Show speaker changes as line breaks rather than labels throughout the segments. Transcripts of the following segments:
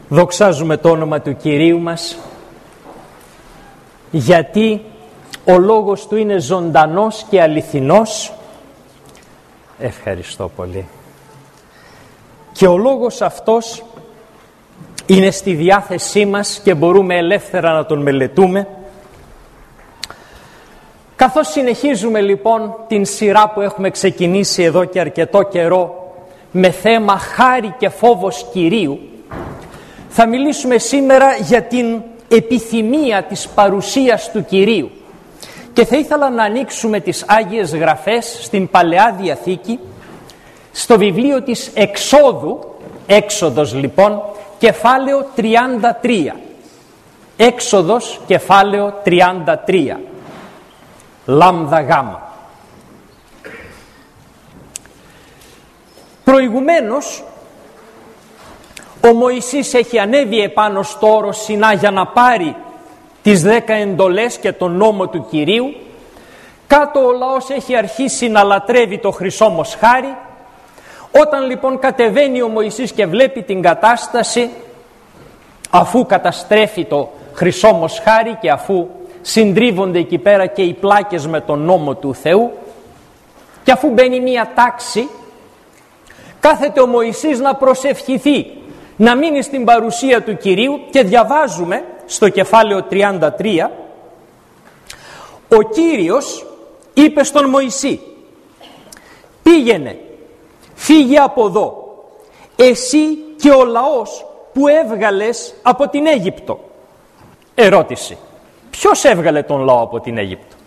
Δοξάζουμε το όνομα του Κυρίου μας, γιατί ο λόγος Του είναι ζωντανός και αληθινός. Ευχαριστώ πολύ. Και ο λόγος αυτός είναι στη διάθεσή μας και μπορούμε ελεύθερα να τον μελετούμε. Καθώς συνεχίζουμε λοιπόν την σειρά που έχουμε ξεκινήσει εδώ και αρκετό καιρό με θέμα χάρη και φόβος Κυρίου, θα μιλήσουμε σήμερα για την επιθυμία της παρουσίας του Κυρίου. Και θα ήθελα να ανοίξουμε τις Άγιες Γραφές στην Παλαιά Διαθήκη, στο βιβλίο της Εξόδου, Έξοδος λοιπόν, κεφάλαιο 33. Έξοδος, κεφάλαιο 33. Λάμδα γάμα. Προηγουμένως, ο Μωυσής έχει ανέβει επάνω στο όρο Σινά για να πάρει τις 10 εντολές και τον νόμο του Κυρίου. Κάτω ο λαός έχει αρχίσει να λατρεύει το χρυσό μοσχάρι. Όταν λοιπόν κατεβαίνει ο Μωυσής και βλέπει την κατάσταση, αφού καταστρέφει το χρυσό μοσχάρι και αφού συντρίβονται εκεί πέρα και οι πλάκες με τον νόμο του Θεού, και αφού μπαίνει μία τάξη, κάθεται ο Μωυσής να προσευχηθεί, να μείνει στην παρουσία του Κυρίου, και διαβάζουμε στο κεφάλαιο 33: ο Κύριος είπε στον Μωυσή, πήγαινε, φύγε από εδώ, εσύ και ο λαός που έβγαλες από την Αίγυπτο. Ερώτηση: ποιος έβγαλε τον λαό από την Αίγυπτο?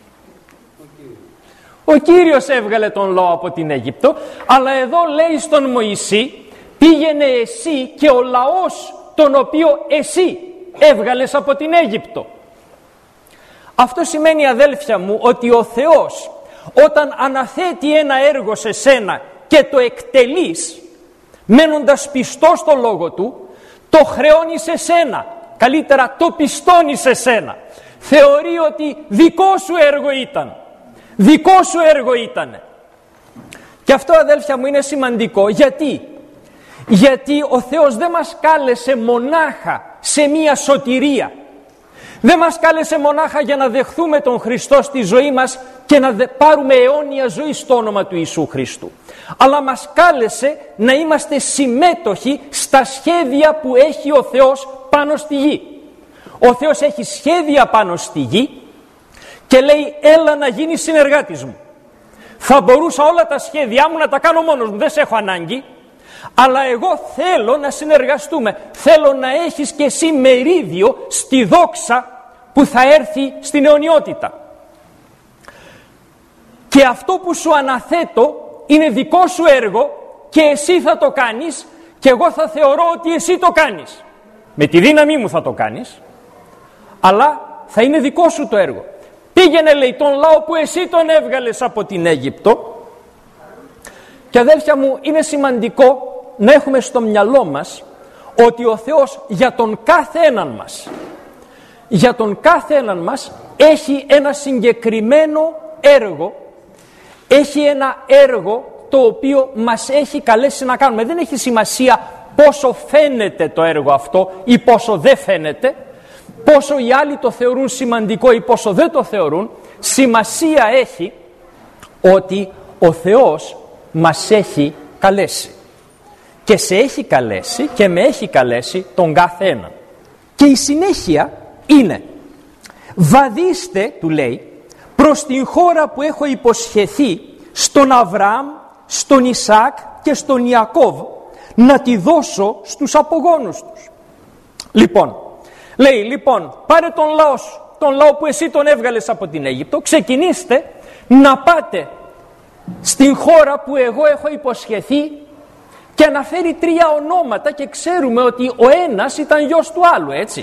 Ο Κύριος έβγαλε τον λαό από την Αίγυπτο, αλλά εδώ λέει στον Μωυσή, πήγαινε εσύ και ο λαός τον οποίο εσύ έβγαλες από την Αίγυπτο. Αυτό σημαίνει, αδέλφια μου, ότι ο Θεός όταν αναθέτει ένα έργο σε σένα και το εκτελείς, μένοντας πιστός στο λόγο Του, το χρεώνει σε σένα, καλύτερα το πιστώνει σε σένα. Θεωρεί ότι δικό σου έργο ήταν. Δικό σου έργο ήτανε. Και αυτό, αδέλφια μου, είναι σημαντικό. Γιατί ο Θεός δεν μας κάλεσε μονάχα σε μία σωτηρία. Δεν μας κάλεσε μονάχα για να δεχθούμε τον Χριστό στη ζωή μας και να πάρουμε αιώνια ζωή στο όνομα του Ιησού Χριστού. Αλλά μας κάλεσε να είμαστε συμμέτοχοι στα σχέδια που έχει ο Θεός πάνω στη γη. Ο Θεός έχει σχέδια πάνω στη γη και λέει, έλα να γίνεις συνεργάτης μου. Θα μπορούσα όλα τα σχέδιά μου να τα κάνω μόνος μου, δεν σε έχω ανάγκη, αλλά εγώ θέλω να συνεργαστούμε. Θέλω να έχεις και εσύ μερίδιο στη δόξα που θα έρθει στην αιωνιότητα. Και αυτό που σου αναθέτω είναι δικό σου έργο και εσύ θα το κάνεις και εγώ θα θεωρώ ότι εσύ το κάνεις. Με τη δύναμή μου θα το κάνεις, αλλά θα είναι δικό σου το έργο. Πήγαινε, λέει, τον λαό που εσύ τον έβγαλες από την Αίγυπτο. Και αδέλφια μου, είναι σημαντικό να έχουμε στο μυαλό μας ότι ο Θεός για τον κάθε έναν μας έχει ένα συγκεκριμένο έργο, έχει ένα έργο το οποίο μας έχει καλέσει να κάνουμε. Δεν έχει σημασία πόσο φαίνεται το έργο αυτό ή πόσο δεν φαίνεται, πόσο οι άλλοι το θεωρούν σημαντικό ή πόσο δεν το θεωρούν. Σημασία έχει ότι ο Θεός μας έχει καλέσει και σε έχει καλέσει και με έχει καλέσει τον κάθε έναν. Και η συνέχεια είναι, βαδίστε, του λέει, προς την χώρα που έχω υποσχεθεί στον Αβραάμ, στον Ισαάκ και στον Ιακώβ, να τη δώσω στους απογόνους τους. Λέει, πάρε τον λαό που εσύ τον έβγαλες από την Αίγυπτο, ξεκινήστε να πάτε στην χώρα που εγώ έχω υποσχεθεί, και αναφέρει 3 ονόματα και ξέρουμε ότι ο ένας ήταν γιος του άλλου, έτσι.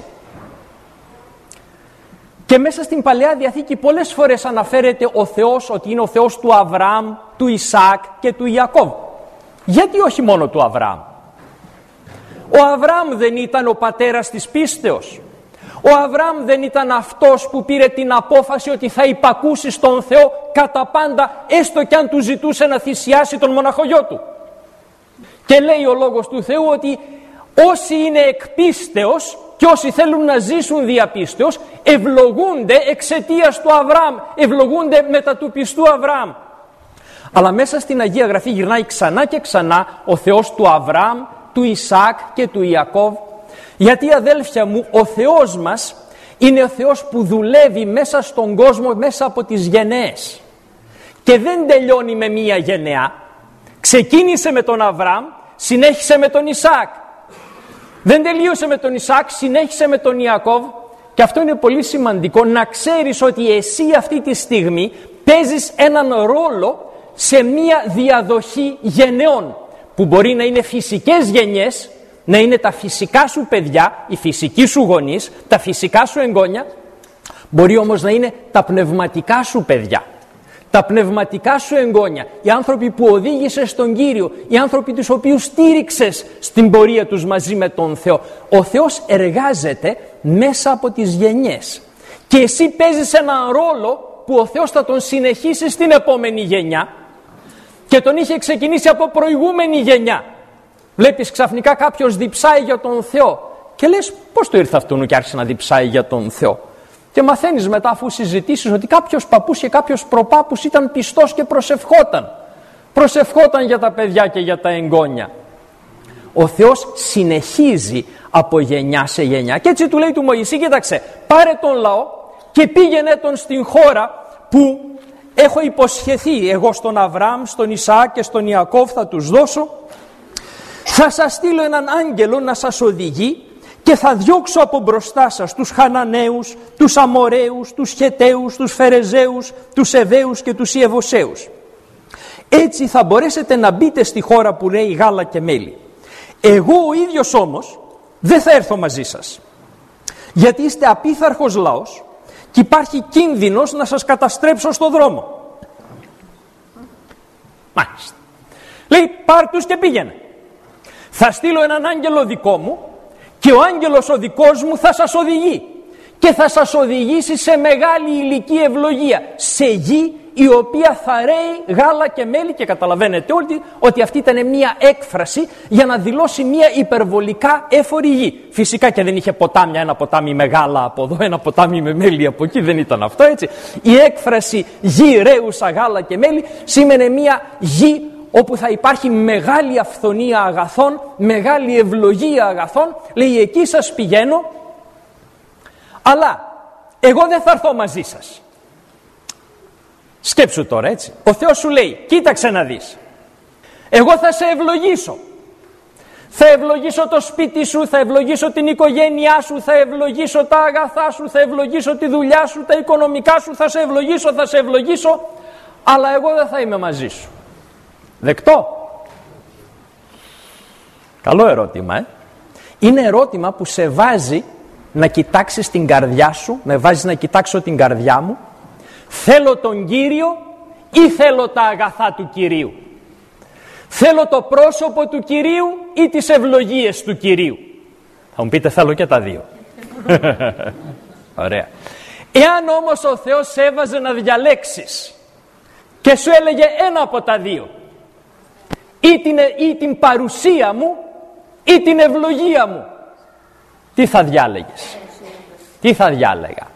Και μέσα στην Παλαιά Διαθήκη πολλές φορές αναφέρεται ο Θεός ότι είναι ο Θεός του Αβραάμ, του Ισαάκ και του Ιακώβ. Γιατί όχι μόνο του Αβραάμ? Ο Αβραάμ δεν ήταν ο πατέρας της πίστεως? Ο Αβραάμ δεν ήταν αυτός που πήρε την απόφαση ότι θα υπακούσει στον Θεό κατά πάντα, έστω κι αν του ζητούσε να θυσιάσει τον μοναχογιό του? Και λέει ο λόγος του Θεού ότι Όσοι είναι εκ πίστεως και όσοι θέλουν να ζήσουν δια πίστεως ευλογούνται εξαιτίας του Αβραάμ, ευλογούνται μετά του πιστού Αβραάμ. Αλλά μέσα στην Αγία Γραφή γυρνάει ξανά και ξανά ο Θεός του Αβραάμ, του Ισαάκ και του Ιακώβ, γιατί αδέλφια μου, ο Θεός μας είναι ο Θεός που δουλεύει μέσα στον κόσμο, μέσα από τις γενναίες, και δεν τελειώνει με μία γενεά. Ξεκίνησε με τον Αβραάμ, συνέχισε με τον Ισαάκ, δεν τελείωσε με τον Ισαάκ, συνέχισε με τον Ιακώβ. Και αυτό είναι πολύ σημαντικό, να ξέρεις ότι εσύ αυτή τη στιγμή παίζεις έναν ρόλο σε μία διαδοχή γενεών, που μπορεί να είναι φυσικές γενιές, να είναι τα φυσικά σου παιδιά, οι φυσικοί σου γονείς, τα φυσικά σου εγγόνια. Μπορεί όμως να είναι τα πνευματικά σου παιδιά, τα πνευματικά σου εγγόνια, οι άνθρωποι που οδήγησες στον Κύριο, οι άνθρωποι τους οποίους στήριξες στην πορεία τους μαζί με τον Θεό. Ο Θεός εργάζεται μέσα από τις γενιές και εσύ παίζεις έναν ρόλο που ο Θεός θα τον συνεχίσει στην επόμενη γενιά και τον είχε ξεκινήσει από προηγούμενη γενιά. Βλέπεις ξαφνικά κάποιος διψάει για τον Θεό και λες πώς το ήρθε αυτόν και άρχισε να διψάει για τον Θεό. Και μαθαίνεις μετά, αφού συζητήσεις, ότι κάποιος παππούς και κάποιος προπάπους ήταν πιστός και προσευχόταν για τα παιδιά και για τα εγγόνια. Ο Θεός συνεχίζει από γενιά σε γενιά και έτσι του λέει του Μωυσή, κοίταξε, πάρε τον λαό και πήγαινε τον στην χώρα που έχω υποσχεθεί εγώ στον Αβραάμ, στον Ισαάκ και στον Ιακώβ, θα τους δώσω. Θα σας στείλω έναν άγγελο να σας οδηγεί και θα διώξω από μπροστά σας τους Χαναναίους, τους Αμοραίους, τους Χεταίους, τους Φερεζαίους, τους Εβαίους και τους Ιεβοσαίους. Έτσι θα μπορέσετε να μπείτε στη χώρα που λέει γάλα και μέλι. Εγώ ο ίδιος όμως δεν θα έρθω μαζί σας, γιατί είστε απίθαρχος λαός και υπάρχει κίνδυνος να σας καταστρέψω στο δρόμο. Μάλιστα. Λέει, πάρ' τους και πήγαινε. Θα στείλω έναν άγγελο δικό μου και ο άγγελος ο δικός μου θα σας οδηγεί και θα σας οδηγήσει σε μεγάλη ηλική ευλογία, σε γη η οποία θα ρέει γάλα και μέλι. Και καταλαβαίνετε όλοι ότι αυτή ήταν μια έκφραση για να δηλώσει μια υπερβολικά έφορη γη. Φυσικά και δεν είχε ποτάμια, ένα ποτάμι με γάλα από εδώ, ένα ποτάμι με μέλι από εκεί, δεν ήταν αυτό, έτσι. Η έκφραση γη ρέουσα γάλα και μέλι σήμαινε μια γη όπου θα υπάρχει μεγάλη αυθονία αγαθών, μεγάλη ευλογία αγαθών. Λέει, εκεί σας πηγαίνω, αλλά εγώ δεν θα έρθω μαζί σας. Σκέψου τώρα, έτσι. Ο Θεός σου λέει, κοίταξε να δεις, εγώ θα σε ευλογήσω. Θα ευλογήσω το σπίτι σου, θα ευλογήσω την οικογένειά σου, θα ευλογήσω τα αγαθά σου, θα ευλογήσω τη δουλειά σου, τα οικονομικά σου, θα σε ευλογήσω, αλλά εγώ δεν θα είμαι μαζί σου. Δεκτό? Καλό ερώτημα, Είναι ερώτημα που σε βάζει να κοιτάξεις την καρδιά σου, με βάζει να κοιτάξω την καρδιά μου. Θέλω τον Κύριο ή θέλω τα αγαθά του Κυρίου? Θέλω το πρόσωπο του Κυρίου ή τις ευλογίες του Κυρίου? Θα μου πείτε, θέλω και τα δύο. Ωραία. Εάν όμως ο Θεός σε έβαζε να διαλέξεις και σου έλεγε ένα από τα δύο, ή την παρουσία μου ή την ευλογία μου, τι θα διάλεγες? Τι θα διάλεγα?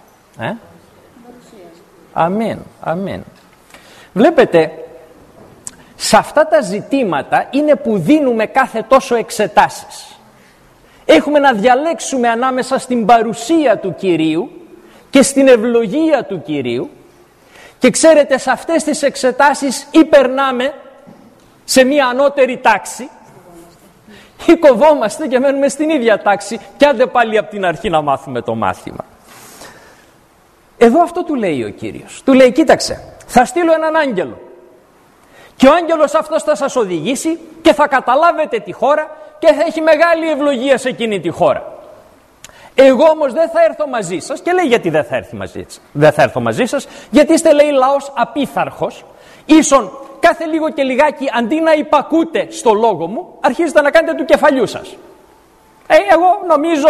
Αμήν, αμήν. Βλέπετε, σε αυτά τα ζητήματα είναι που δίνουμε κάθε τόσο εξετάσεις. Έχουμε να διαλέξουμε ανάμεσα στην παρουσία του Κυρίου και στην ευλογία του Κυρίου, και ξέρετε, σε αυτές τις εξετάσεις ή περνάμε σε μια ανώτερη τάξη ή κοβόμαστε και μένουμε στην ίδια τάξη και άντε πάλι από την αρχή να μάθουμε το μάθημα. Εδώ αυτό του λέει ο Κύριος. Του λέει, κοίταξε, θα στείλω έναν άγγελο και ο άγγελος αυτός θα σας οδηγήσει και θα καταλάβετε τη χώρα και θα έχει μεγάλη ευλογία σε εκείνη τη χώρα. Εγώ όμως δεν θα έρθω μαζί σας. Και λέει, γιατί δεν θα έρθω μαζί σας? Γιατί είστε, λέει, λαός απίθαρχος. Ίσον κάθε λίγο και λιγάκι, αντί να υπακούτε στο λόγο μου, αρχίζετε να κάνετε του κεφαλιού σας. Εγώ νομίζω.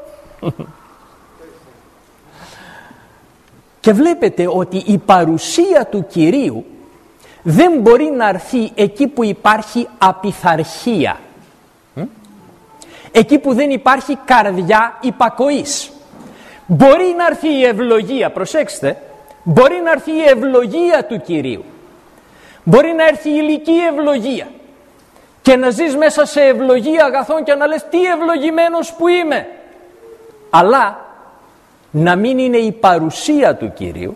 Και βλέπετε ότι η παρουσία του Κυρίου δεν μπορεί να έρθει εκεί που υπάρχει απειθαρχία. εκεί που δεν υπάρχει καρδιά υπακοής. Μπορεί να έρθει η ευλογία, προσέξτε, μπορεί να έρθει η ευλογία του Κυρίου. Μπορεί να έρθει η ηλική ευλογία και να ζεις μέσα σε ευλογία αγαθών και να λες τι ευλογημένος που είμαι. Αλλά να μην είναι η παρουσία του Κυρίου.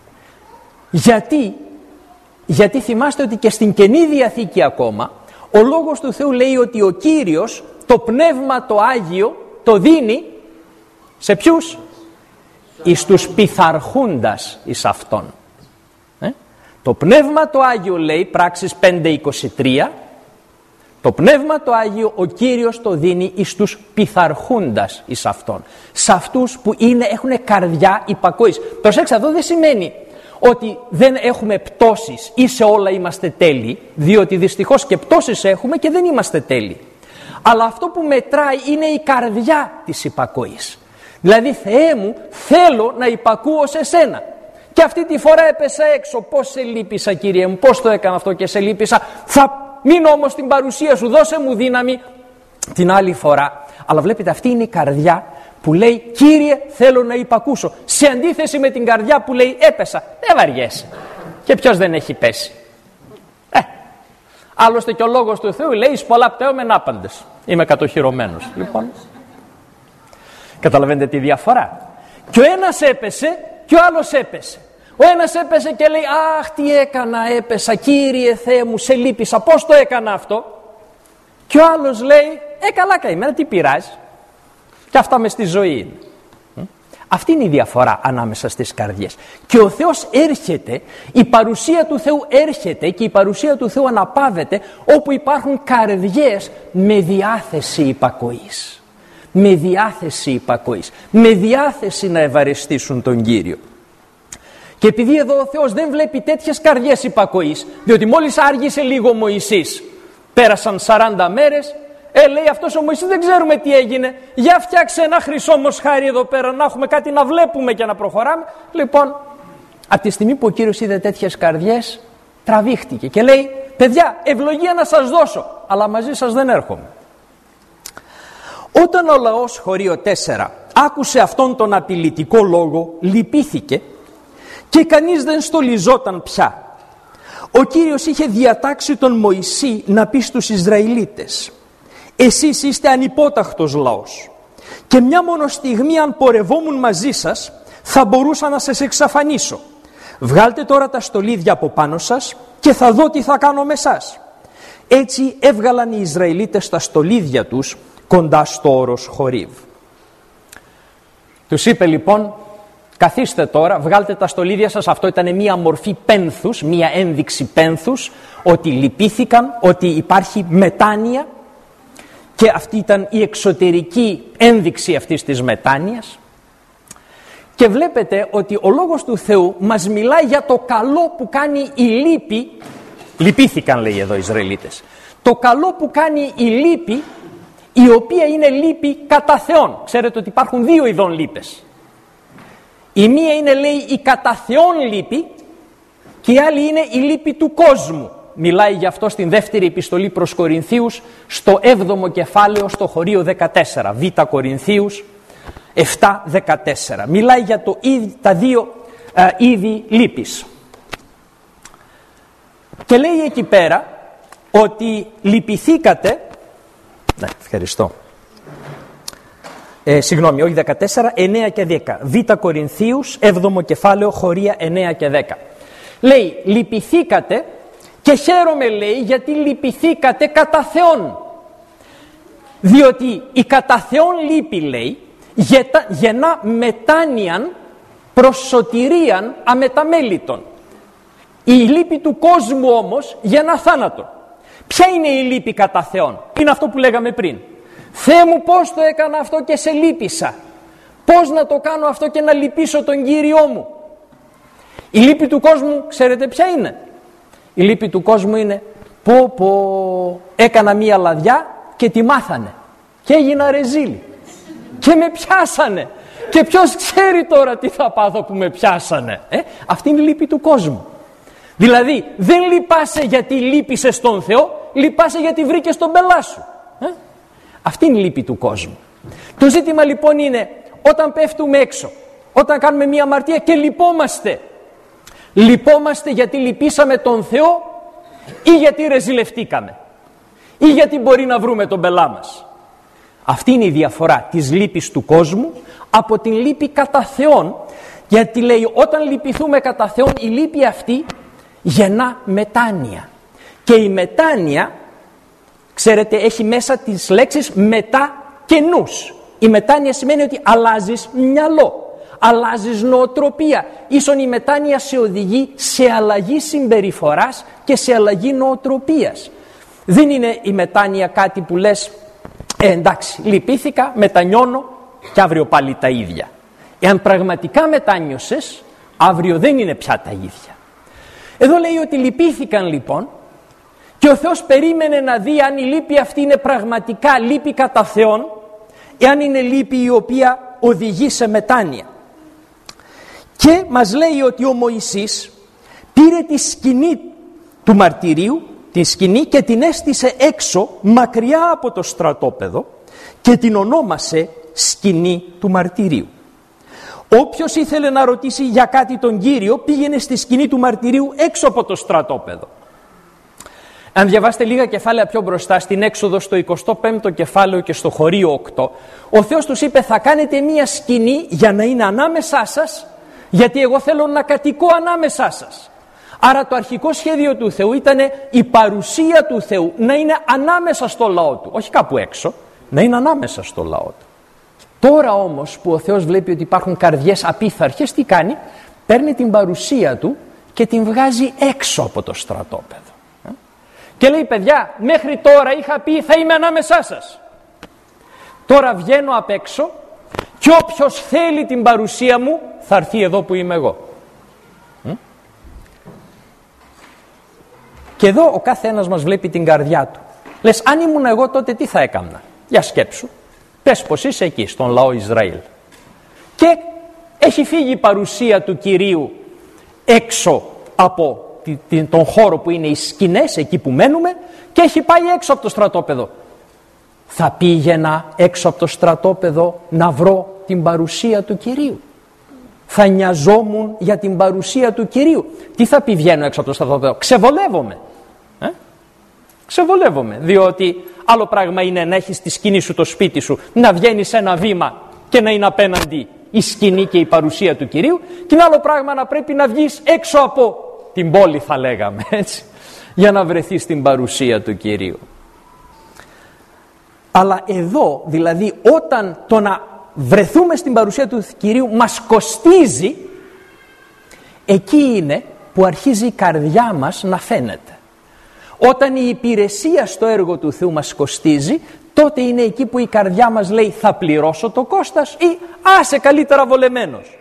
Γιατί θυμάστε ότι και στην Καινή Διαθήκη ακόμα ο Λόγος του Θεού λέει ότι ο Κύριος το Πνεύμα το Άγιο το δίνει σε ποιους? Εις τους πειθαρχούντας εις Αυτόν. Το Πνεύμα το Άγιο λέει, Πράξεις 5:23, το Πνεύμα το Άγιο ο Κύριος το δίνει εις τους πειθαρχούντας εις Αυτόν. Σε αυτούς που έχουν καρδιά υπακοής. Προσέξτε, αυτό δεν σημαίνει ότι δεν έχουμε πτώσεις ή σε όλα είμαστε τέλειοι, διότι δυστυχώς και πτώσεις έχουμε και δεν είμαστε τέλειοι. Αλλά αυτό που μετράει είναι η καρδιά της υπακοής. Δηλαδή, Θεέ μου, θέλω να υπακούω σε σένα. Και αυτή τη φορά έπεσα έξω. Πώς σε λύπησα, Κύριε μου, πώς το έκανα αυτό και σε λύπησα. Θα μείνω όμως στην παρουσία σου, δώσε μου δύναμη την άλλη φορά. Αλλά βλέπετε, αυτή είναι η καρδιά που λέει, Κύριε, θέλω να υπακούσω. Σε αντίθεση με την καρδιά που λέει, έπεσα. Δεν βαριέσαι. Και ποιος δεν έχει πέσει? Άλλωστε και ο Λόγος του Θεού λέει, εις πολλά πτέωμεν άπαντες. Είμαι κατοχυρωμένος. Λοιπόν, καταλαβαίνετε τη διαφορά. Και ο ένας έπεσε και ο άλλος έπεσε. Ο ένας έπεσε και λέει, αχ, τι έκανα, έπεσα, Κύριε Θεέ μου, σε λύπησα, πώς το έκανα αυτό? Και ο άλλος λέει, καλά καημένα, τι πειράζει? Και αυτά μες στη ζωή είναι. Αυτή είναι η διαφορά ανάμεσα στις καρδιές. Και ο Θεός έρχεται, η παρουσία του Θεού έρχεται και η παρουσία του Θεού αναπαύεται όπου υπάρχουν καρδιές με διάθεση υπακοής. Με διάθεση υπακοής. Με διάθεση να ευαρεστήσουν τον Κύριο. Και επειδή εδώ ο Θεός δεν βλέπει τέτοιες καρδιές υπακοής, διότι μόλις άργησε λίγο ο Μωυσής, πέρασαν 40 μέρες, λέει αυτός ο Μωυσής, δεν ξέρουμε τι έγινε, για φτιάξε ένα χρυσό μοσχάρι εδώ πέρα, να έχουμε κάτι να βλέπουμε και να προχωράμε. Λοιπόν, από τη στιγμή που ο Κύριος είδε τέτοιες καρδιές, τραβήχτηκε και λέει, παιδιά, ευλογία να σας δώσω, αλλά μαζί σας δεν έρχομαι. Όταν ο λαός, χωρίο 4, άκουσε αυτόν τον απειλητικό λόγο, λυπήθηκε και κανείς δεν στολιζόταν πια. Ο Κύριος είχε διατάξει τον Μωυσή να πει στους Ισραηλίτες, εσείς είστε ανυπόταχτος λαός και μια μόνο στιγμή αν πορευόμουν μαζί σας θα μπορούσα να σας εξαφανίσω. Βγάλτε τώρα τα στολίδια από πάνω σας και θα δω τι θα κάνω με εσάς. Έτσι έβγαλαν οι Ισραηλίτες τα στολίδια τους κοντά στο όρος Χορίβ. Τους είπε λοιπόν, καθίστε τώρα, βγάλτε τα στολίδια σας. Αυτό ήταν μια μορφή πένθους, μια ένδειξη πένθους, ότι λυπήθηκαν, ότι υπάρχει μετάνοια, και αυτή ήταν η εξωτερική ένδειξη αυτής της μετάνοιας. Και βλέπετε ότι ο Λόγος του Θεού μας μιλάει για το καλό που κάνει η λύπη. Λυπήθηκαν, λέει εδώ οι Ισραηλίτες. Το καλό που κάνει η λύπη, η οποία είναι λύπη κατά Θεόν. Ξέρετε ότι υπάρχουν δύο ειδών λύπες. Η μία είναι, λέει, η κατά Θεόν λύπη και η άλλη είναι η λύπη του κόσμου. Μιλάει γι' αυτό στην δεύτερη επιστολή προς Κορινθίους, στο 7ο κεφάλαιο, στο χωρίο 14, Β' Κορινθίους 7-14. Μιλάει για τα δύο είδη λύπης. Και λέει εκεί πέρα ότι λυπηθήκατε, ευχαριστώ, συγγνώμη, όχι 14, 9 και 10. Β' Κορινθίους, 7ο κεφάλαιο, χωρία 9 και 10. Λέει, λυπηθήκατε και χαίρομαι, λέει, γιατί λυπηθήκατε κατά Θεόν. Διότι η κατά Θεόν λύπη, λέει, γεννά μετάνοιαν προς σωτηρίαν αμεταμέλητον. Η λύπη του κόσμου όμως γεννά θάνατον. Ποια είναι η λύπη κατά Θεόν? Είναι αυτό που λέγαμε πριν. Θεέ μου, πώς το έκανα αυτό και σε λύπησα? Πώς να το κάνω αυτό και να λυπήσω τον Κύριό μου? Η λύπη του κόσμου, ξέρετε ποια είναι? Η λύπη του κόσμου είναι, έκανα μία λαδιά και τη μάθανε και έγινα ρεζίλη και με πιάσανε και ποιος ξέρει τώρα τι θα πάθω που με πιάσανε. Αυτή είναι η λύπη του κόσμου. Δηλαδή δεν λυπάσαι γιατί λύπησες στον Θεό, λυπάσαι γιατί βρήκες τον πελά σου. Αυτή είναι η λύπη του κόσμου. Το ζήτημα λοιπόν είναι όταν πέφτουμε έξω, όταν κάνουμε μία αμαρτία και λυπόμαστε. Λυπόμαστε γιατί λυπήσαμε τον Θεό ή γιατί ρεζιλευτήκαμε ή γιατί μπορεί να βρούμε τον πελά μας. Αυτή είναι η διαφορά της λύπης του κόσμου από την λύπη κατά Θεόν. Γιατί λέει όταν λυπηθούμε κατά Θεόν, η λύπη αυτή γεννά μετάνοια. Και η μετάνοια, ξέρετε, έχει μέσα τις λέξεις μετά και νους. Η μετάνοια σημαίνει ότι αλλάζεις μυαλό, αλλάζεις νοοτροπία. Ίσον η μετάνοια σε οδηγεί σε αλλαγή συμπεριφοράς και σε αλλαγή νοοτροπίας. Δεν είναι η μετάνοια κάτι που λες εντάξει, λυπήθηκα, μετανιώνω και αύριο πάλι τα ίδια. Εάν πραγματικά μετάνιωσες, αύριο δεν είναι πια τα ίδια. Εδώ λέει ότι λυπήθηκαν λοιπόν και ο Θεός περίμενε να δει αν η λύπη αυτή είναι πραγματικά λύπη κατά Θεόν, εάν είναι λύπη η οποία οδηγεί σε μετάνοια. Και μας λέει ότι ο Μωυσής πήρε τη σκηνή του μαρτυρίου, τη σκηνή, και την έστησε έξω μακριά από το στρατόπεδο και την ονόμασε σκηνή του μαρτυρίου. Όποιος ήθελε να ρωτήσει για κάτι τον Κύριο πήγαινε στη σκηνή του μαρτυρίου έξω από το στρατόπεδο. Αν διαβάσετε λίγα κεφάλαια πιο μπροστά, στην Έξοδο στο 25ο κεφάλαιο και στο χωρίο 8, ο Θεός τους είπε θα κάνετε μία σκηνή για να είναι ανάμεσά σας, γιατί εγώ θέλω να κατοικώ ανάμεσά σας. Άρα το αρχικό σχέδιο του Θεού ήταν η παρουσία του Θεού να είναι ανάμεσα στο λαό του, όχι κάπου έξω, να είναι ανάμεσα στο λαό του. Τώρα όμως που ο Θεός βλέπει ότι υπάρχουν καρδιές απίθαρχες, τι κάνει? Παίρνει την παρουσία του και την βγάζει έξω από το στρατόπεδο. Και λέει παιδιά, μέχρι τώρα είχα πει θα είμαι ανάμεσά σας. Τώρα βγαίνω απ' έξω και όποιος θέλει την παρουσία μου θα έρθει εδώ που είμαι εγώ. Και εδώ ο κάθε ένας μας βλέπει την καρδιά του. Λες, αν ήμουν εγώ τότε τι θα έκανα? Για σκέψου. Πες πως είσαι εκεί στον λαό Ισραήλ και έχει φύγει η παρουσία του Κυρίου έξω από τον χώρο που είναι οι σκηνές, εκεί που μένουμε, και έχει πάει έξω από το στρατόπεδο. Θα πήγαινα έξω από το στρατόπεδο να βρω την παρουσία του Κυρίου? Θα νοιαζόμουν για την παρουσία του Κυρίου? Τι θα πει βγαίνω έξω από το στρατόπεδο? Ξεβολεύομαι. Ξεβολεύομαι, διότι άλλο πράγμα είναι να έχεις τη σκηνή σου, το σπίτι σου, να βγαίνεις ένα βήμα και να είναι απέναντι η σκηνή και η παρουσία του Κυρίου, και είναι άλλο πράγμα να πρέπει να βγεις έξω από την πόλη, θα λέγαμε έτσι, για να βρεθείς στην παρουσία του Κυρίου. Αλλά εδώ δηλαδή όταν το να βρεθούμε στην παρουσία του Κυρίου μας κοστίζει, εκεί είναι που αρχίζει η καρδιά μας να φαίνεται. Όταν η υπηρεσία στο έργο του Θεού μας κοστίζει, τότε είναι εκεί που η καρδιά μας λέει θα πληρώσω το κόστος ή άσε καλύτερα βολεμένος.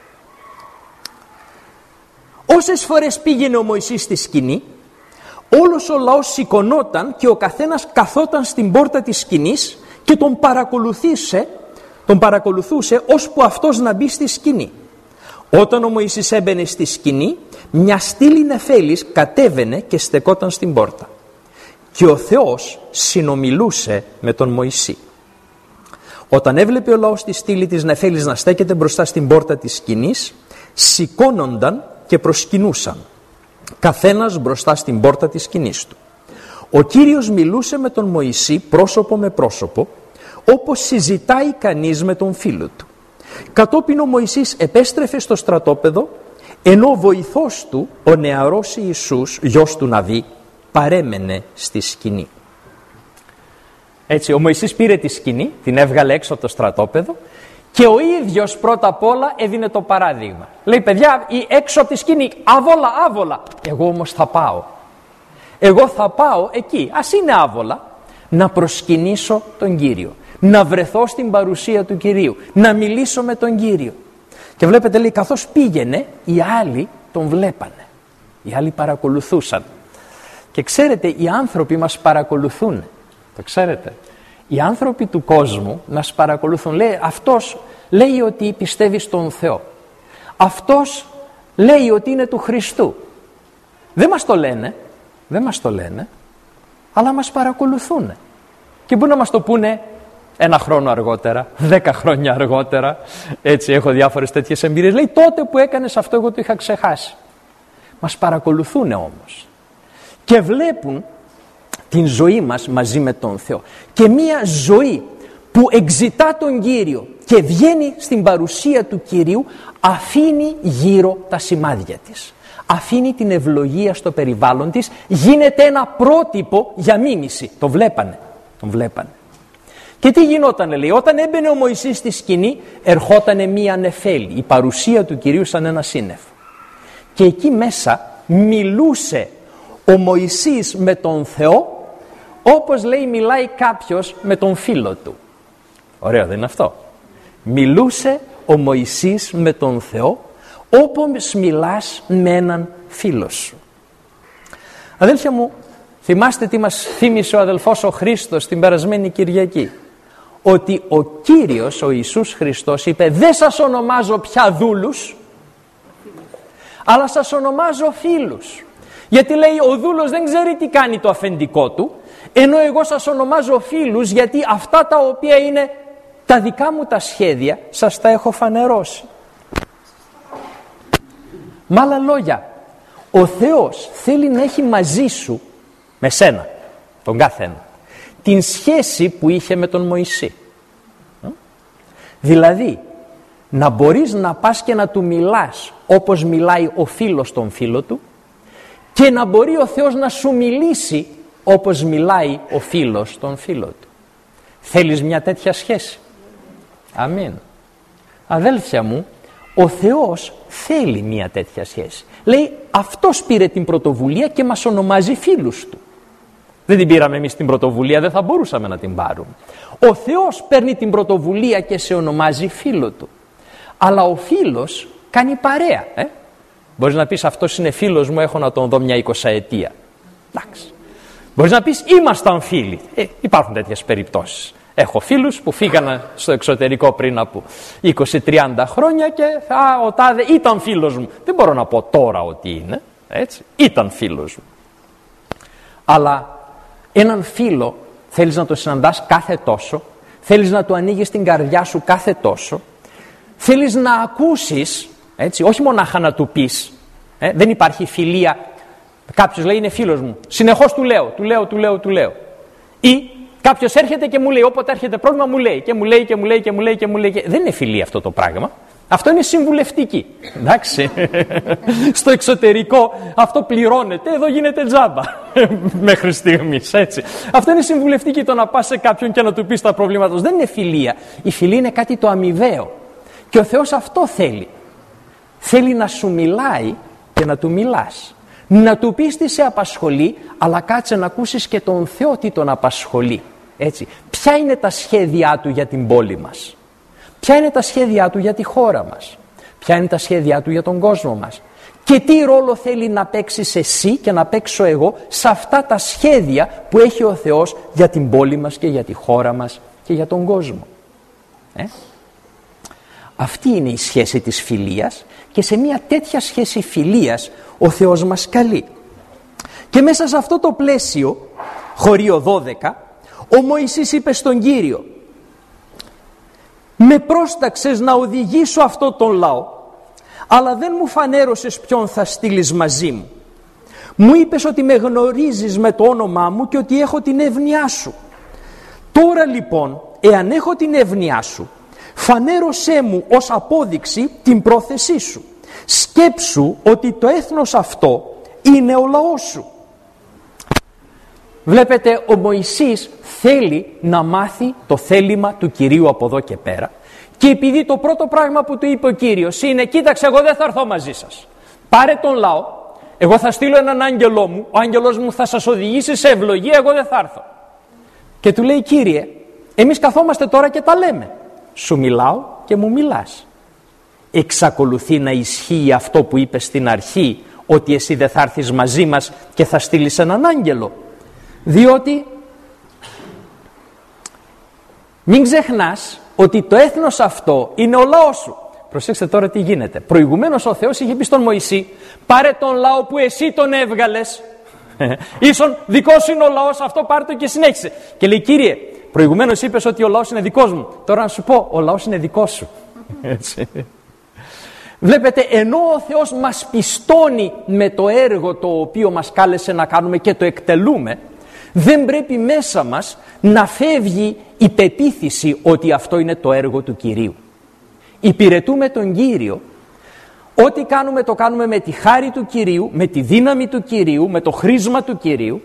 Όσες φορές πήγαινε ο Μωυσής στη σκηνή, όλος ο λαός σηκωνόταν και ο καθένας καθόταν στην πόρτα της σκηνής και τον παρακολουθούσε ώσπου αυτός να μπει στη σκηνή. Όταν ο Μωυσής έμπαινε στη σκηνή, μια στήλη νεφέλης κατέβαινε και στεκόταν στην πόρτα. Και ο Θεός συνομιλούσε με τον Μωυσή. Όταν έβλεπε ο λαός τη στήλη της νεφέλης να στέκεται μπροστά στην πόρτα της σκηνής, σηκώνονταν και προσκυνούσαν, καθένας μπροστά στην πόρτα της σκηνής του. Ο Κύριος μιλούσε με τον Μωυσή πρόσωπο με πρόσωπο, όπως συζητάει κανείς με τον φίλο του. Κατόπιν ο Μωυσής επέστρεφε στο στρατόπεδο, ενώ ο βοηθός του, ο νεαρός Ιησούς, γιος του Ναβί, παρέμενε στη σκηνή. Έτσι, ο Μωυσής πήρε τη σκηνή, την έβγαλε έξω από το στρατόπεδο και ο ίδιος πρώτα απ' όλα έδινε το παράδειγμα. Λέει, παιδιά, έξω από τη σκηνή, άβολα, άβολα. Εγώ όμως θα πάω. Εγώ θα πάω εκεί, ας είναι άβολα, να προσκυνήσω τον Κύριο. Να βρεθώ στην παρουσία του Κυρίου. Να μιλήσω με τον Κύριο. Και βλέπετε, λέει, καθώς πήγαινε, οι άλλοι τον βλέπανε. Οι άλλοι παρακολουθούσαν. Και ξέρετε, οι άνθρωποι μας παρακολουθούν. Το ξέρετε. Οι άνθρωποι του κόσμου μας παρακολουθούν. Λέει, αυτός λέει ότι πιστεύει στον Θεό. Αυτός λέει ότι είναι του Χριστού. Δεν μας το λένε. Δεν μας το λένε. Αλλά μας παρακολουθούν. Και μπορούν να μας το πούνε 1 χρόνο αργότερα, 10 χρόνια αργότερα, έτσι έχω διάφορες τέτοιες εμπειρίες. Λέει, τότε που έκανες αυτό εγώ το είχα ξεχάσει. Μας παρακολουθούν όμως και βλέπουν την ζωή μας μαζί με τον Θεό. Και μία ζωή που εξητά τον Κύριο και βγαίνει στην παρουσία του Κυρίου, αφήνει γύρω τα σημάδια της. Αφήνει την ευλογία στο περιβάλλον της, γίνεται ένα πρότυπο για μίμηση. Τον βλέπανε. Και τι γινότανε, λέει, όταν έμπαινε ο Μωυσής στη σκηνή, ερχότανε μία νεφέλη, η παρουσία του Κυρίου σαν ένα σύννεφο. Και εκεί μέσα μιλούσε ο Μωυσής με τον Θεό, όπως λέει μιλάει κάποιος με τον φίλο του. Ωραίο δεν είναι αυτό? Μιλούσε ο Μωυσής με τον Θεό, όπως μιλάς με έναν φίλο σου. Αδέλφια μου, θυμάστε τι μας θύμισε ο αδελφός ο Χρήστος την περασμένη Κυριακή? Ότι ο Κύριος, ο Ιησούς Χριστός, είπε, δεν σας ονομάζω πια δούλους, αλλά σας ονομάζω φίλους. Γιατί λέει, ο δούλος δεν ξέρει τι κάνει το αφεντικό του, ενώ εγώ σας ονομάζω φίλους, γιατί αυτά τα οποία είναι τα δικά μου τα σχέδια σας τα έχω φανερώσει. Με άλλα λόγια, ο Θεός θέλει να έχει μαζί σου, με σένα, τον καθένα, την σχέση που είχε με τον Μωυσή. Δηλαδή, να μπορείς να πας και να του μιλάς όπως μιλάει ο φίλος τον φίλο του, και να μπορεί ο Θεός να σου μιλήσει όπως μιλάει ο φίλος τον φίλο του. Θέλεις μια τέτοια σχέση? Αμήν. Αδέλφια μου, ο Θεός θέλει μια τέτοια σχέση. Λέει, αυτός πήρε την πρωτοβουλία και μας ονομάζει φίλους του. Δεν την πήραμε εμείς την πρωτοβουλία, δεν θα μπορούσαμε να την πάρουμε. Ο Θεός παίρνει την πρωτοβουλία και σε ονομάζει φίλο του. Αλλά ο φίλος κάνει παρέα. Μπορείς να πεις, αυτός είναι φίλος μου, έχω να τον δω μια 20 ετία. Εντάξει. Μπορείς να πεις, ήμασταν φίλοι. Υπάρχουν τέτοιες περιπτώσεις. Έχω φίλους που φύγανε στο εξωτερικό πριν από 20-30 χρόνια και ο τάδε ήταν φίλος μου. Δεν μπορώ να πω τώρα ότι είναι, έτσι. Ήταν φίλος μου. Αλλά έναν φίλο θέλεις να το συναντάς κάθε τόσο, θέλεις να του ανοίγεις την καρδιά σου κάθε τόσο, θέλεις να ακούσεις, έτσι, όχι μονάχα να του πεις. Δεν υπάρχει φιλία. Κάποιος λέει, είναι φίλος μου. Συνεχώς του λέω. Ή κάποιος έρχεται και μου λέει, όποτε έρχεται πρόβλημα μου λέει και μου λέει. Δεν είναι φιλία αυτό το πράγμα. Αυτό είναι συμβουλευτική. Εντάξει. Στο εξωτερικό αυτό πληρώνεται, εδώ γίνεται τζάμπα. Μέχρι στιγμής, έτσι. Αυτό είναι συμβουλευτική, το να πας σε κάποιον και να του πεις τα προβλήματα. Δεν είναι φιλία. Η φιλία είναι κάτι το αμοιβαίο. Και ο Θεός αυτό θέλει. Θέλει να σου μιλάει και να του μιλάς. Να του πεις τι σε απασχολεί, αλλά κάτσε να ακούσεις και τον Θεό τι τον απασχολεί. Έτσι. Ποια είναι τα σχέδιά του για την πόλη μας? Ποια είναι τα σχέδιά του για τη χώρα μας? Ποια είναι τα σχέδιά του για τον κόσμο μας? Και τι ρόλο θέλει να παίξεις εσύ και να παίξω εγώ σε αυτά τα σχέδια που έχει ο Θεός για την πόλη μας και για τη χώρα μας και για τον κόσμο? Αυτή είναι η σχέση της φιλίας, και σε μια τέτοια σχέση φιλίας ο Θεός μας καλεί. Και μέσα σε αυτό το πλαίσιο, χωρίο 12, ο Μωυσής είπε στον Κύριο, με πρόσταξες να οδηγήσω αυτό τον λαό, αλλά δεν μου φανέρωσες ποιον θα στείλεις μαζί μου. Μου είπες ότι με γνωρίζεις με το όνομά μου και ότι έχω την εύνοιά σου. Τώρα λοιπόν, εάν έχω την εύνοιά σου, φανέρωσέ μου ως απόδειξη την πρόθεσή σου. Σκέψου ότι το έθνος αυτό είναι ο λαός σου. Βλέπετε, ο Μωυσής θέλει να μάθει το θέλημα του Κυρίου από εδώ και πέρα, και επειδή το πρώτο πράγμα που του είπε ο Κύριος είναι, κοίταξε, εγώ δεν θα έρθω μαζί σας, πάρε τον λαό, εγώ θα στείλω έναν άγγελό μου, ο άγγελος μου θα σας οδηγήσει σε ευλογία, εγώ δεν θα έρθω. Και του λέει, Κύριε, εμείς καθόμαστε τώρα και τα λέμε, σου μιλάω και μου μιλάς. Εξακολουθεί να ισχύει αυτό που είπε στην αρχή, ότι εσύ δεν θα έρθεις μαζί μας και θα στείλεις έναν άγγελο? Διότι μην ξεχνάς ότι το έθνος αυτό είναι ο λαός σου. Προσέξτε τώρα τι γίνεται. Προηγουμένως ο Θεός είχε πει στον Μωυσή, πάρε τον λαό που εσύ τον έβγαλες, ίσον δικός είναι ο λαός, αυτό πάρε το και συνέχισε. Και λέει, Κύριε, Προηγουμένως είπες ότι ο λαός είναι δικός μου. Τώρα να σου πω, ο λαός είναι δικός σου. Έτσι. Βλέπετε, ενώ ο Θεός μας πιστώνει με το έργο το οποίο μας κάλεσε να κάνουμε και το εκτελούμε, δεν πρέπει μέσα μας να φεύγει η πεποίθηση ότι αυτό είναι το έργο του Κυρίου. Υπηρετούμε τον Κύριο. Ό,τι κάνουμε το κάνουμε με τη χάρη του Κυρίου, με τη δύναμη του Κυρίου, με το χρήσμα του Κυρίου,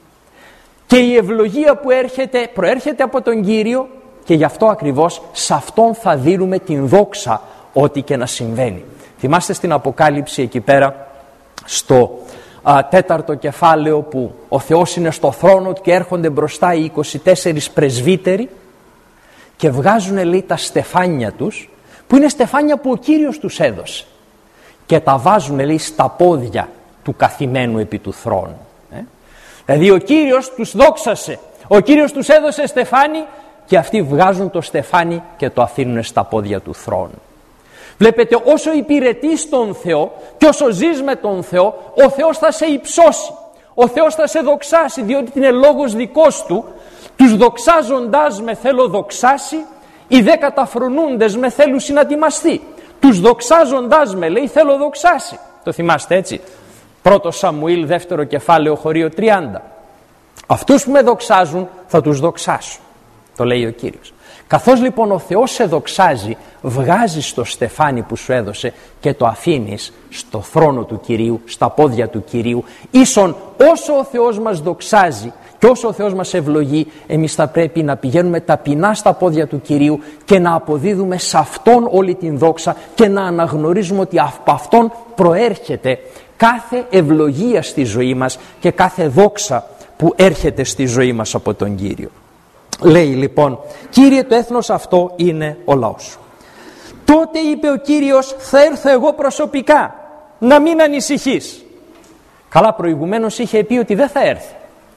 και η ευλογία που προέρχεται από τον Κύριο, και γι' αυτό ακριβώς σε Αυτόν θα δίνουμε την δόξα ό,τι και να συμβαίνει. Θυμάστε στην Αποκάλυψη εκεί πέρα στο 4ο κεφάλαιο που ο Θεός είναι στο θρόνο του και έρχονται μπροστά οι 24 πρεσβύτεροι και βγάζουν, λέει, τα στεφάνια τους, που είναι στεφάνια που ο Κύριος τους έδωσε, και τα βάζουν, λέει, στα πόδια του καθημένου επί του θρόνου. Δηλαδή ο Κύριος τους δόξασε, ο Κύριος τους έδωσε στεφάνι και αυτοί βγάζουν το στεφάνι και το αφήνουν στα πόδια του θρόνου. Βλέπετε, όσο υπηρετείς τον Θεό και όσο ζεις με τον Θεό, ο Θεός θα σε υψώσει, ο Θεός θα σε δοξάσει, διότι είναι λόγος δικός Του. Τους δοξάζοντάς με θέλω δοξάσει, οι δε καταφρονούντες με θέλουν συνατιμαστεί. Τους δοξάζοντάς με, λέει, θέλω δοξάσει. Το θυμάστε, έτσι? 1 Σαμουήλ 2ο κεφάλαιο χωρίο 30. Αυτούς που με δοξάζουν θα τους δοξάσω, το λέει ο Κύριος. Καθώς λοιπόν ο Θεός σε δοξάζει, βγάζεις το στεφάνι που σου έδωσε και το αφήνεις στο θρόνο του Κυρίου, στα πόδια του Κυρίου. Ίσον όσο ο Θεός μας δοξάζει και όσο ο Θεός μας ευλογεί, εμείς θα πρέπει να πηγαίνουμε ταπεινά στα πόδια του Κυρίου και να αποδίδουμε σε Αυτόν όλη την δόξα και να αναγνωρίζουμε ότι από Αυτόν προέρχεται κάθε ευλογία στη ζωή μας και κάθε δόξα που έρχεται στη ζωή μας από τον Κύριο. Λέει λοιπόν, Κύριε, το έθνος αυτό είναι ο λαός σου. Τότε είπε ο Κύριος, θα έρθω εγώ προσωπικά, να μην ανησυχείς. Καλά, προηγουμένως είχε πει ότι δεν θα έρθει.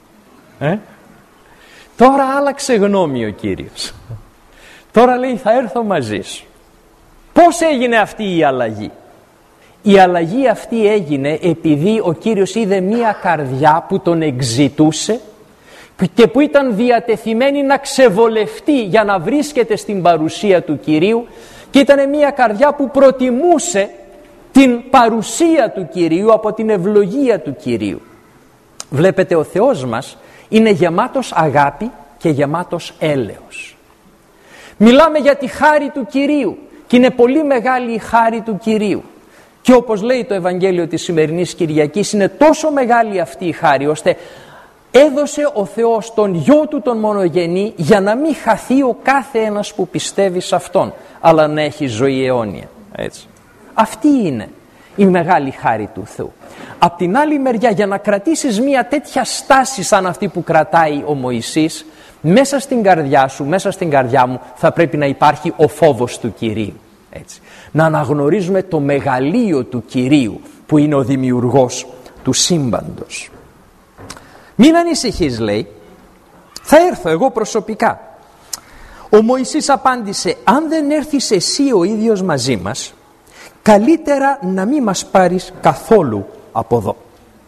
Τώρα άλλαξε γνώμη ο Κύριος. Τώρα λέει, θα έρθω μαζί σου. Πώς έγινε αυτή η αλλαγή? Η αλλαγή αυτή έγινε επειδή ο Κύριος είδε μία καρδιά που τον εξητούσε και που ήταν διατεθειμένη να ξεβολευτεί για να βρίσκεται στην παρουσία του Κυρίου, και ήταν μία καρδιά που προτιμούσε την παρουσία του Κυρίου από την ευλογία του Κυρίου. Βλέπετε, ο Θεός μας είναι γεμάτος αγάπη και γεμάτος έλεος. Μιλάμε για τη χάρη του Κυρίου και είναι πολύ μεγάλη η χάρη του Κυρίου. Και όπως λέει το Ευαγγέλιο της σημερινής Κυριακής, είναι τόσο μεγάλη αυτή η χάρη, ώστε έδωσε ο Θεός τον Γιο Του τον μονογενή για να μην χαθεί ο κάθε ένας που πιστεύει σε Αυτόν, αλλά να έχει ζωή αιώνια. Έτσι. Αυτή είναι η μεγάλη χάρη του Θεού. Απ' την άλλη μεριά, για να κρατήσεις μια τέτοια στάση σαν αυτή που κρατάει ο Μωυσής, μέσα στην καρδιά σου, μέσα στην καρδιά μου, θα πρέπει να υπάρχει ο φόβος του Κυρίου. Έτσι. Να αναγνωρίζουμε το μεγαλείο του Κυρίου που είναι ο δημιουργός του σύμπαντος. Μην ανησυχείς, λέει, θα έρθω εγώ προσωπικά. Ο Μωυσής απάντησε, αν δεν έρθεις εσύ ο ίδιος μαζί μας, καλύτερα να μην μας πάρεις καθόλου από εδώ.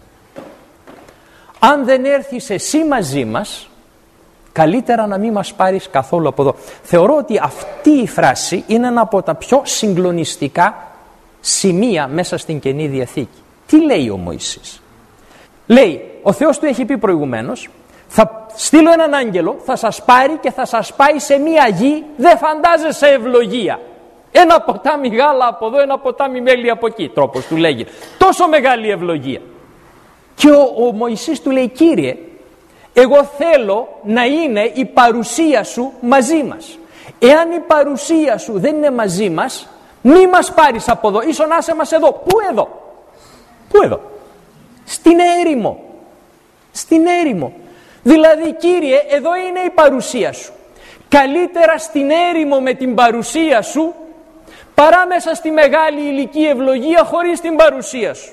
Αν δεν έρθεις εσύ μαζί μας, καλύτερα να μην μας πάρεις καθόλου από εδώ. Θεωρώ ότι αυτή η φράση είναι ένα από τα πιο συγκλονιστικά σημεία μέσα στην Καινή Διαθήκη. Τι λέει ο Μωυσής? Λέει, ο Θεός του έχει πει προηγουμένως, θα στείλω έναν άγγελο, θα σας πάρει και θα σας πάει σε μία γη, δεν φαντάζεσαι ευλογία. Ένα ποτάμι γάλα από εδώ, ένα ποτάμι μέλι από εκεί, τρόπος του λέγει. Τόσο μεγάλη ευλογία. Και ο Μωυσής του λέει, Κύριε, εγώ θέλω να είναι η παρουσία σου μαζί μας. Εάν η παρουσία σου δεν είναι μαζί μας, μη μας πάρεις από εδώ, ίσον άσε μας εδώ. Πού εδώ? Πού εδώ? Στην έρημο. Στην έρημο. Δηλαδή, Κύριε, εδώ είναι η παρουσία σου. Καλύτερα στην έρημο με την παρουσία σου, παρά μέσα στη μεγάλη ηλική ευλογία χωρίς την παρουσία σου.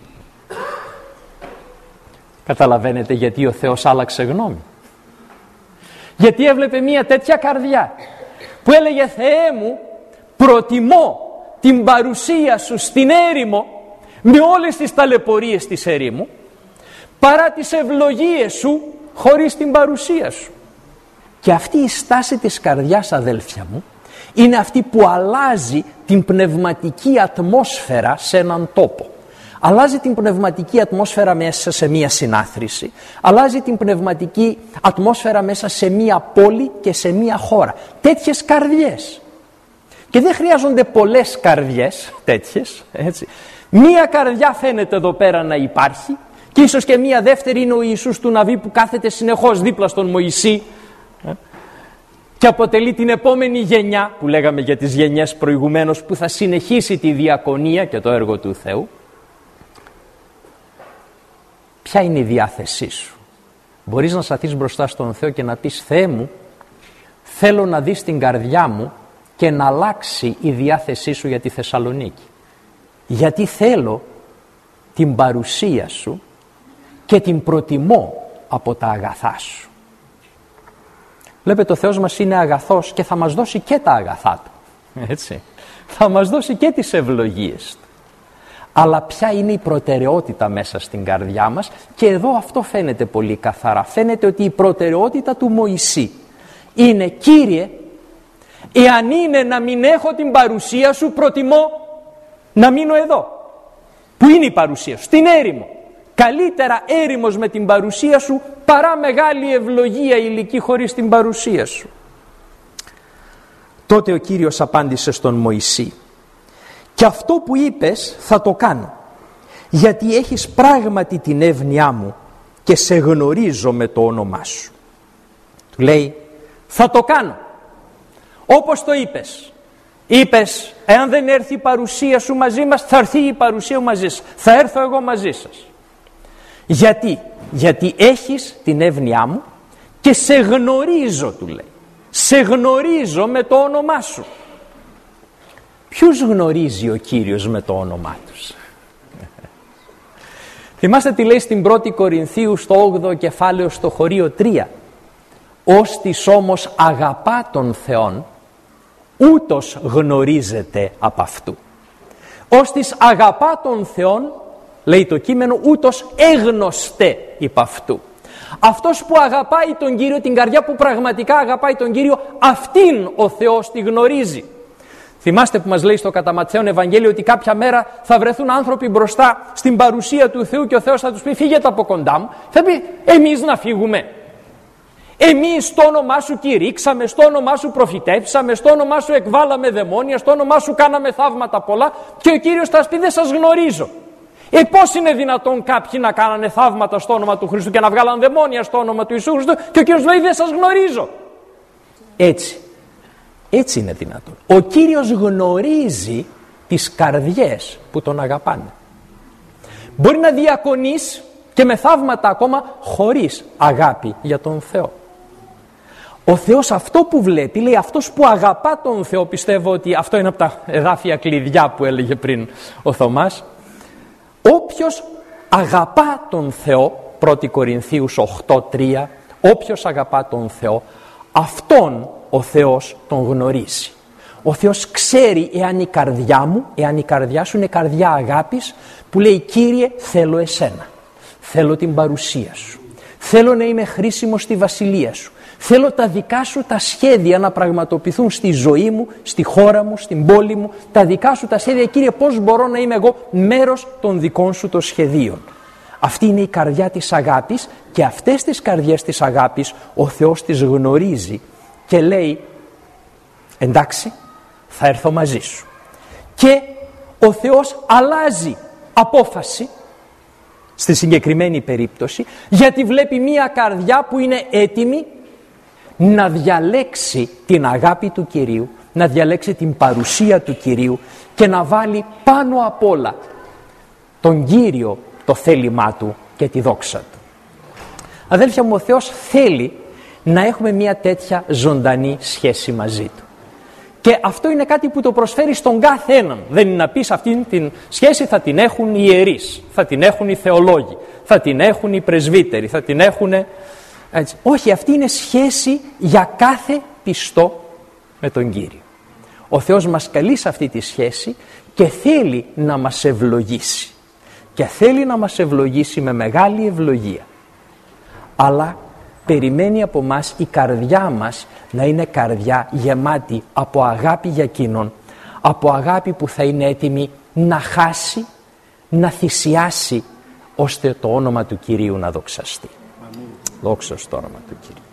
Καταλαβαίνετε γιατί ο Θεός άλλαξε γνώμη? Γιατί έβλεπε μια τέτοια καρδιά που έλεγε, Θεέ μου, προτιμώ την παρουσία σου στην έρημο με όλες τις ταλαιπωρίες της ερήμου, παρά τις ευλογίες σου χωρίς την παρουσία σου. Και αυτή η στάση της καρδιάς, αδέλφια μου, είναι αυτή που αλλάζει την πνευματική ατμόσφαιρα σε έναν τόπο. Αλλάζει την πνευματική ατμόσφαιρα μέσα σε μία συνάθρηση. Αλλάζει την πνευματική ατμόσφαιρα μέσα σε μία πόλη και σε μία χώρα. Τέτοιες καρδιές. Και δεν χρειάζονται πολλές καρδιές τέτοιες, έτσι. Μία καρδιά φαίνεται εδώ πέρα να υπάρχει και ίσως και μία δεύτερη είναι ο Ιησούς του Ναβί που κάθεται συνεχώς δίπλα στον Μωυσή και αποτελεί την επόμενη γενιά που λέγαμε για τις γενιές προηγουμένως, που θα συνεχίσει τη διακονία και το έργο του Θεού. Ποια είναι η διάθεσή σου? Μπορείς να σταθείς μπροστά στον Θεό και να πεις: Θεέ μου, θέλω να δεις την καρδιά μου και να αλλάξει η διάθεσή σου για τη Θεσσαλονίκη. Γιατί θέλω την παρουσία σου και την προτιμώ από τα αγαθά σου. Βλέπετε, ο Θεός μας είναι αγαθός και θα μας δώσει και τα αγαθά του. Έτσι. Θα μας δώσει και τις ευλογίες του. Αλλά ποια είναι η προτεραιότητα μέσα στην καρδιά μας? Και εδώ αυτό φαίνεται πολύ καθαρά. Φαίνεται ότι η προτεραιότητα του Μωυσή είναι: Κύριε, εάν είναι να μην έχω την παρουσία σου, προτιμώ να μείνω εδώ. Πού είναι η παρουσία σου? Στην έρημο. Καλύτερα έρημος με την παρουσία σου παρά μεγάλη ευλογία ηλική χωρίς την παρουσία σου. Τότε ο Κύριος απάντησε στον Μωυσή: και αυτό που είπες θα το κάνω, γιατί έχεις πράγματι την εύνοιά μου και σε γνωρίζω με το όνομά σου. Του λέει: θα το κάνω όπως το είπες. Είπες, εάν δεν έρθει η παρουσία σου μαζί μας, θα έρθει η παρουσία μου μαζί σας. Θα έρθω εγώ μαζί σας. Γιατί έχεις την εύνοιά μου και σε γνωρίζω, του λέει. Σε γνωρίζω με το όνομά σου. Ποιους γνωρίζει ο Κύριος με το όνομά τους? Θυμάστε τι λέει στην 1η Κορινθίου στο 8ο κεφάλαιο στο χωρίο 3. Όστις όμως αγαπά τον Θεόν, ούτως γνωρίζεται απ' αυτού. Όστις αγαπά τον Θεόν, λέει το κείμενο, ούτως έγνωστε υπ' αυτού. Αυτός που αγαπάει τον Κύριο, την καρδιά που πραγματικά αγαπάει τον Κύριο, αυτήν ο Θεός τη γνωρίζει. Θυμάστε που μας λέει στο κατά Ματθαίον Ευαγγέλιο ότι κάποια μέρα θα βρεθούν άνθρωποι μπροστά στην παρουσία του Θεού και ο Θεός θα τους πει: φύγετε από κοντά μου. Θα πει: εμείς να φύγουμε? Εμείς στο όνομά σου κηρύξαμε, στο όνομά σου προφητεύσαμε, στο όνομά σου εκβάλαμε δαιμόνια, στο όνομά σου κάναμε θαύματα πολλά, και ο Κύριος θα πει: δεν σας γνωρίζω. Πώς είναι δυνατόν κάποιοι να κάνανε θαύματα στο όνομα του Χριστού και να βγάλαν δαιμόνια στο όνομα του Ιησού Χριστού, και ο Κύριος λέει: δεν σας γνωρίζω? Έτσι είναι δυνατόν? Ο Κύριος γνωρίζει τις καρδιές που τον αγαπάνε. Μπορεί να διακονείς και με θαύματα ακόμα χωρίς αγάπη για τον Θεό. Ο Θεός αυτό που βλέπει, λέει, αυτός που αγαπά τον Θεό, πιστεύω ότι αυτό είναι από τα εδάφια κλειδιά που έλεγε πριν ο Θωμάς. Όποιος αγαπά τον Θεό, 1η Κορινθίους 8:3, όποιος αγαπά τον Θεό, αυτόν ο Θεός τον γνωρίζει. Ο Θεός ξέρει εάν η καρδιά μου, εάν η καρδιά σου είναι καρδιά αγάπης, που λέει: Κύριε, θέλω εσένα, θέλω την παρουσία σου, θέλω να είμαι χρήσιμος στη βασιλεία σου, θέλω τα δικά σου τα σχέδια να πραγματοποιηθούν στη ζωή μου, στη χώρα μου, στην πόλη μου, τα δικά σου τα σχέδια. Κύριε, πώς μπορώ να είμαι εγώ μέρος των δικών σου των σχεδίων? Αυτή είναι η καρδιά της αγάπης, και αυτές τις καρδιές της αγάπης ο Θεός τις γνωρίζει και λέει: εντάξει, θα έρθω μαζί σου. Και ο Θεός αλλάζει απόφαση στη συγκεκριμένη περίπτωση, γιατί βλέπει μία καρδιά που είναι έτοιμη να διαλέξει την αγάπη του Κυρίου, να διαλέξει την παρουσία του Κυρίου και να βάλει πάνω απ' όλα τον Κύριο, το θέλημά του και τη δόξα του. Αδέλφια μου, ο Θεός θέλει να έχουμε μια τέτοια ζωντανή σχέση μαζί του. Και αυτό είναι κάτι που το προσφέρει στον κάθε έναν. Δεν είναι να πεις αυτήν την σχέση θα την έχουν οι ιερείς, θα την έχουν οι θεολόγοι, θα την έχουν οι πρεσβύτεροι, θα την έχουν... Έτσι. Όχι, αυτή είναι σχέση για κάθε πιστό με τον Κύριο. Ο Θεός μας καλεί σε αυτή τη σχέση και θέλει να μας ευλογήσει. Και θέλει να μας ευλογήσει με μεγάλη ευλογία. Αλλά περιμένει από μας η καρδιά μας να είναι καρδιά γεμάτη από αγάπη για εκείνον, από αγάπη που θα είναι έτοιμη να χάσει, να θυσιάσει, ώστε το όνομα του Κυρίου να δοξαστεί. Δόξα στο όνομα του Κυρίου.